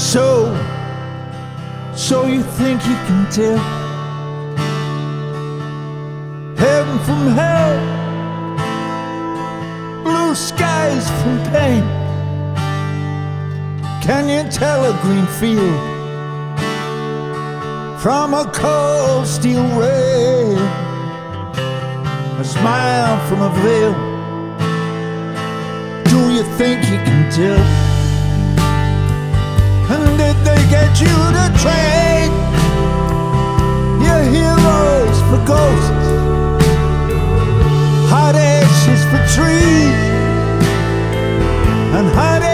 So you think you can tell heaven from hell, blue skies from pain? Can you tell a green field from a cold steel rail? A smile from a veil? Do you think you can tell? And did they get you to trade your heroes for ghosts, hot ashes for trees, and hot